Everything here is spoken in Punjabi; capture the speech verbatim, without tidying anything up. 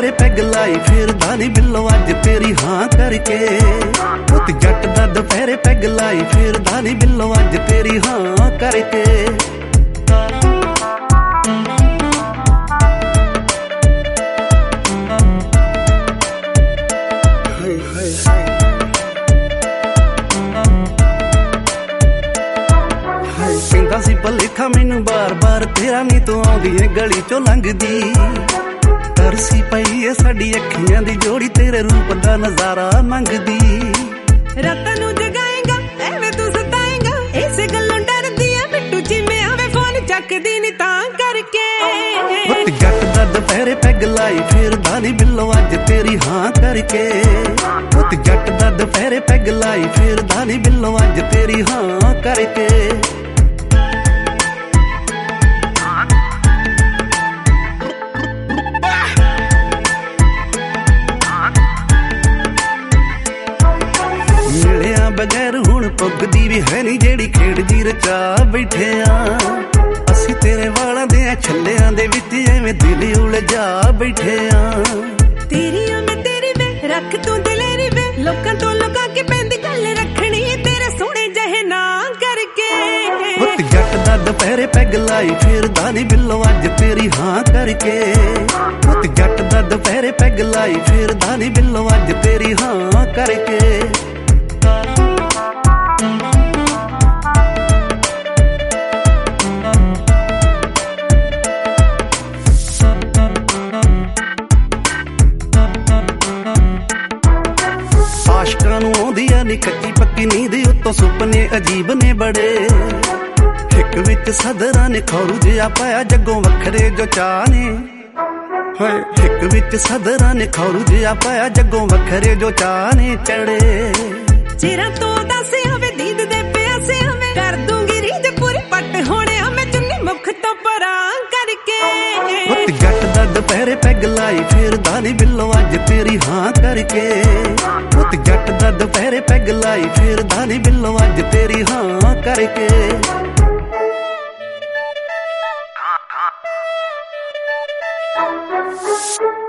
ਦੁਪਹਿਰੇ ਪੈਗ ਲਾਈ ਫਿਰਦਾ ਨੀ ਬਿੱਲੋ ਅੱਜ ਤੇਰੀ ਹਾਂ ਕਰਕੇ। ਪੁੱਤ ਜੱਟ ਦਾ ਦੁਪਹਿਰੇ ਪੈਗ ਲਾਈ ਫਿਰਦਾ ਨੀ ਬਿੱਲੋ ਅੱਜ ਤੇਰੀ ਹਾਂ ਕਰਕੇ। ਕਹਿੰਦਾ ਸੀ ਭਲੇਖਾ ਮੈਨੂੰ ਬਾਰ ਬਾਰ ਤੇਰਾ ਨੀ ਤੂੰ ਆਉਂਦੀ ਏ ਗਲੀ ਚੋਂ ਲੰਘਦੀ। ਤਰਸੀ ਪਈ ਏ ਸਾਡੀ ਅੱਖੀਆਂ ਦੀ ਜੋੜੀ ਤੇਰੇ ਰੂਪ ਦਾ ਨਜ਼ਾਰਾ ਮੰਗਦੀ। ਰਾਤਾਂ ਨੂੰ ਜਗਾਏਗਾ ਐਵੇਂ ਤੂੰ ਸਤਾਏਗਾ ਇਸੇ ਗੱਲੋਂ ਡਰਦੀ ਆ ਬਿੱਟੂ ਜਿਵੇਂ ਆਵੇ ਫੋਨ ਚੱਕਦੀ ਨੀ ਤਾਂ ਕਰਕੇ। ਪੁੱਤ ਜੱਟ ਦਾ ਦੁਪਹਿਰੇ ਪੈਗ ਲਾਈ ਫਿਰਦਾ ਨੀ ਬਿੱਲੋ ਅੱਜ ਤੇਰੀ ਹਾਂ ਕਰਕੇ। ਪੁੱਤ ਜੱਟ ਦਾ ਦੁਪਹਿਰੇ ਪੈਗ ਲਾਈ ਫਿਰਦਾ ਨੀ ਬਿੱਲੋ ਅੱਜ ਤੇਰੀ ਹਾਂ ਕਰਕੇ। ਮਿਲਿਆ ਬਗੈਰ ਹੁਣ ਪੁੱਗਦੀ ਵੀ ਹੈ ਨੀ ਜਿਹੜੀ ਖੇਡ ਜੀ ਰਚਾ ਬੈਠੇ ਆ। ਅਸੀਂ ਤੇਰੇ ਵਾਲਾਂ ਦੇ ਛੱਲਿਆਂ ਦੇ ਵਿੱਚ ਐਵੇਂ ਦਿਲ ਉਲਝਾ ਬੈਠੇ ਆ। ਤੇਰੀ ਆ ਮੈਂ ਤੇਰੀ ਵੇ ਰੱਖ ਤੂੰ ਦਿਲੇਰੀ ਵੇ ਲੋਕਾਂ ਤੋਂ ਲੁਕਾ ਕੇ ਪੈਂਦੀ ਗੱਲ ਰੱਖਣੀ ਤੇਰੇ ਸੋਹਣੇ ਜਿਹੇ ਨਾਂ ਕਰਕੇ। ਪੁੱਤ ਜੱਟ ਦਾ ਦੁਪਹਿਰੇ ਪੈਗ ਲਾਈ ਫਿਰਦਾ ਨੀ ਬਿੱਲੋ ਅੱਜ ਤੇਰੀ ਹਾਂ ਕਰਕੇ। ਪੁੱਤ ਜੱਟ ਦਾ ਦੁਪਹਿਰੇ ਪੈਗ ਲਾਈ ਫਿਰਦਾ ਨੀ ਬਿੱਲੋ ਅੱਜ ਤੇਰੀ ਹਾਂ ਕਰਕੇ। ਆਸ਼ਕਾਂ ਨੂੰ ਆਉਂਦੀ ਆ ਨੀ ਕੱਚੀ ਪੱਕੀ ਨੀਂਦ ਉੱਤੋਂ ਸੁਪਨੇ ਅਜੀਬ ਨੇ ਬੜੇ। ਹਿੱਕ ਵਿੱਚ ਸਦਰਾਂ ਨੇ ਖੌਰੂ ਜਿਹਾ ਪਾਇਆ ਜੱਗੋਂ ਵੱਖਰੇ ਜੋ ਚਾਹ ਨੇ। ਹਾਏ ਹਿੱਕ ਵਿੱਚ ਸਦਰਾਂ ਨੇ ਖੌਰੂ ਜਿਹਾ ਪਾਇਆ ਜੱਗੋਂ ਵੱਖਰੇ ਜੋ ਚਾਹ ਨੇ ਚੜੇ। ਚਿਰਾਂ ਤੋਂ ਦੱਸ ਆਵੇ ਦੀਦ ਦੇ ਪਿਆਸੇ ਆਵੇ ਕਰ ਦੂੰਗੀ ਰੀਝ ਪੂਰੀ ਪੱਟ ਹੋਣੇ ਆ ਮੈਂ ਚੁੰਨੀ ਮੁਖ ਤੋਂ ਪਰਾਂ ਕਰਕੇ। ਪੁੱਤ ਜੱਟ ਦਾ ਦੁਪਹਿਰੇ ਪੈਗ ਲਾਈ ਫਿਰਦਾ ਨੀ ਬਿੱਲੋ ਅੱਜ ਤੇਰੀ ਹਾਂ ਕਰਕੇ। ਪੁੱਤ ਜੱਟ ਦਾ ਦੁਪਹਿਰੇ ਪੈਗ ਲਾਈ ਫਿਰਦਾ ਨੀ ਬਿੱਲੋ ਅੱਜ ਤੇਰੀ ਹਾਂ ਕਰਕੇ। Thank you.